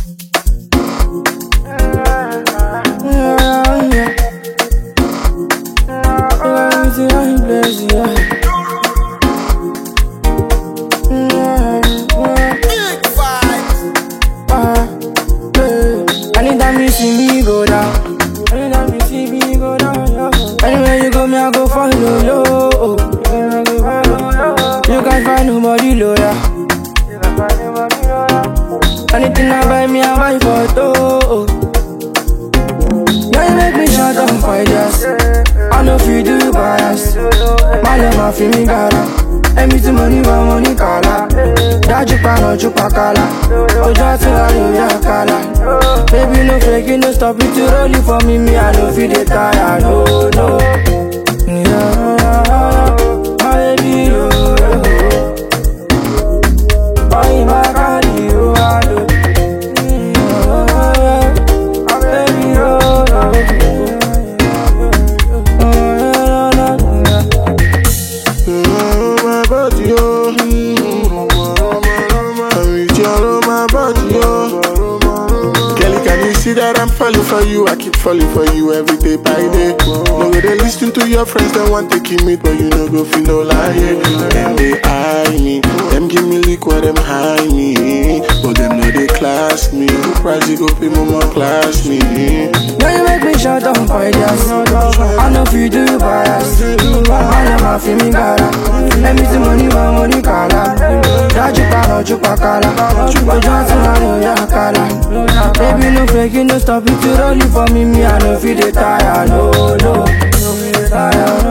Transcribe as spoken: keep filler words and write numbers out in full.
Anytime you see me go down, anytime you see me go down, yo. Anywhere you go, me I go follow you. You can't find nobody loyal. Anything I buy me, I buy for two. Now you make me shut down for just. I know if you do bias. My love, my feel me gara. Every money, my money kala. That you pa, no you pa kala. Oh, just to you, ya kala. Baby, no fake, no stop it to roll it for me. Me, I know feel the tire, no, no. Yeah, my baby, yo, yo. Boy, my body, you are the. My baby, yo, yo. My body, yo. See that I'm falling for you, I keep falling for you every day by day. No go they listen to your friends, they want to keep me, but you no go feel no lie. Them they eye me, them give me liquor, them high me, but them know they class me. The price you go pay, mama class me. Now you make me shut down for just. I know if you do bias. I know my feel me gara. Let me see money, my money kala. That you pa, no you pa kala. Oh, just to you, ya kala. Baby, no fake, no stop it to roll it for me. Me, I know feel the tire, no, no. No feel the tire.